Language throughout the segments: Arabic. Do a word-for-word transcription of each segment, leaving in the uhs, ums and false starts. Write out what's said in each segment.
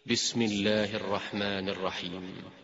بسم الله الرحمن الرحيم.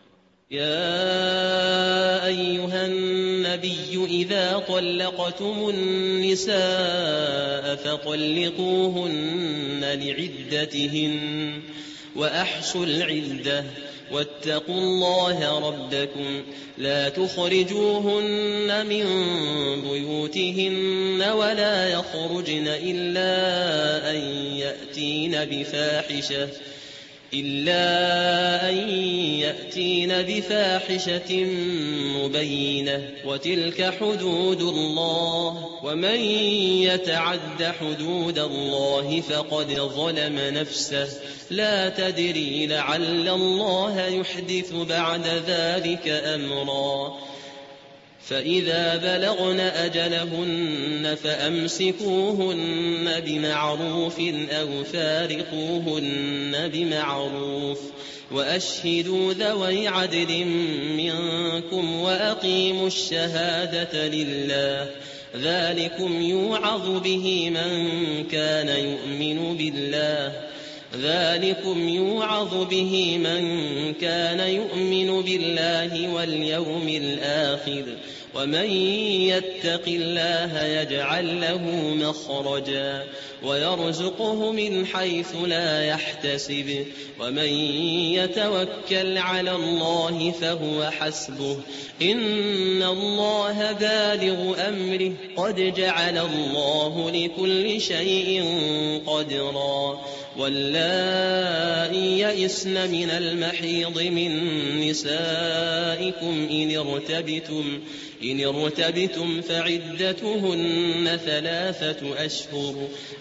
يا أيها النبي إذا طلقتم النساء فطلقوهن لعدتهن وأحصوا العدة واتقوا الله ربكم لا تخرجوهن من بيوتهن ولا يخرجن إلا أن يأتين بفاحشة إلا أن يأتين بفاحشة مبينة وتلك حدود الله ومن يتعد حدود الله فقد ظلم نفسه لا تدري لعل الله يحدث بعد ذلك أمرا فإذا بلغن أجلهن فأمسكوهن بمعروف أو فارقوهن بمعروف وأشهدوا ذوي عدل منكم وأقيموا الشهادة لله ذلكم يوعظ به من كان يؤمن بالله ذلكم يوعظ به من كان يؤمن بالله واليوم الآخر ومن يتق الله يجعل له مخرجا ويرزقه من حيث لا يحتسب ومن يتوكل على الله فهو حسبه إن الله بالغ أمره قد جعل الله لكل شيء قدرا واللائي يئسن من المحيض من نسائكم إن ارتبتم إن ارتبتم فعدتهن ثلاثة أشهر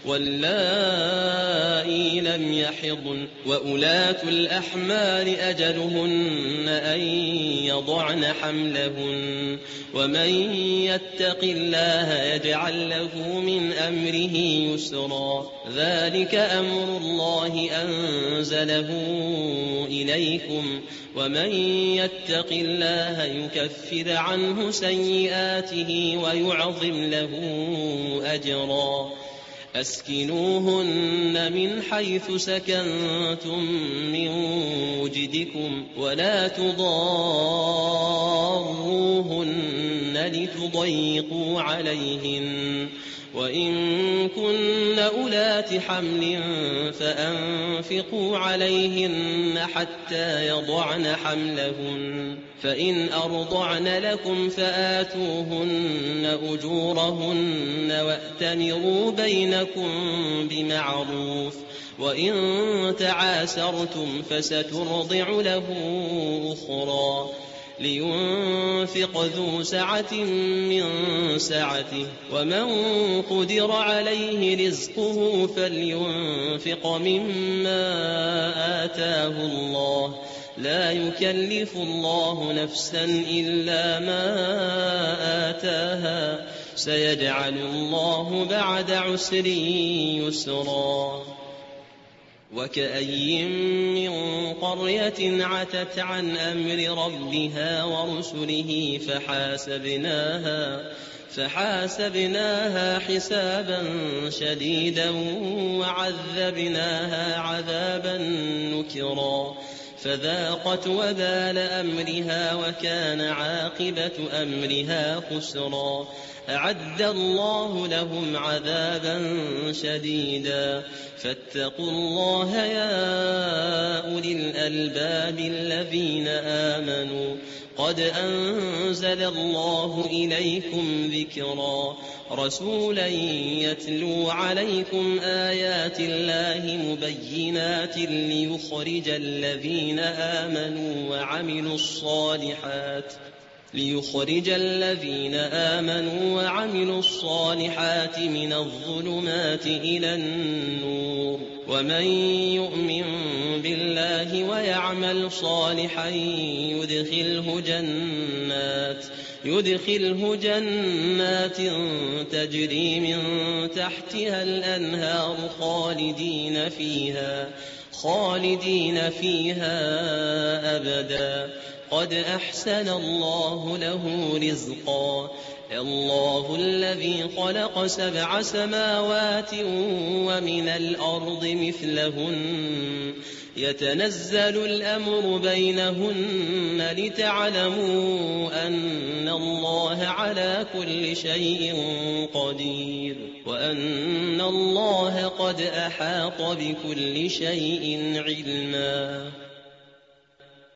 واللائي لم يحضن وأولاة الأحمال أجلهن أن يضعن حملهن ومن يتق الله يجعل له من أمره يسرا ذلك أمر الله أنزله إليكم ومن يتق الله يكفر عنه سيئاته ويعظم له أجرا أسكنوهن من حيث سكنتم من وجدكم ولا تضاروهن لتضيقوا عليهن وإن كن أولات حمل فأنفقوا عليهن حتى يضعن حملهن فإن أرضعن لكم فآتوهن أجورهن وأتمروا بينكم بمعروف وإن تعاسرتم فسترضع له أخرى لينفق ذو سعة من سعته ومن قدر عليه رزقه فلينفق مما آتاه الله لا يكلف الله نفسا إلا ما آتاها سيجعل الله بعد عسر يسرا وكأي من قرية عتت عن أمر ربها ورسله فحاسبناها فحاسبناها حسابا شديدا وعذبناها عذابا نكرا فذاقت وبال أمرها وكان عاقبة أمرها خسرا أعد الله لهم عذابا شديدا فاتقوا الله يا أولي الألباب الذين آمنوا قد أنزل الله إليكم ذكرا رسولا يتلو عليكم آيات الله مبينات ليخرج الذين آمنوا وعملوا الصالحات ليخرج الذين آمنوا وعملوا الصالحات من الظلمات إلى النور ومن يؤمن بالله ويعمل صالحا يدخله جنات يدخله جنات تجري من تحتها الأنهار خالدين فيها خالدين فيها أبدا قد أحسن الله له رزقا الله الذي خلق سبع سماوات ومن الأرض مثلهن يتنزل الأمر بينهن لتعلموا أن الله على كل شيء قدير وأن الله قد أحاط بكل شيء علما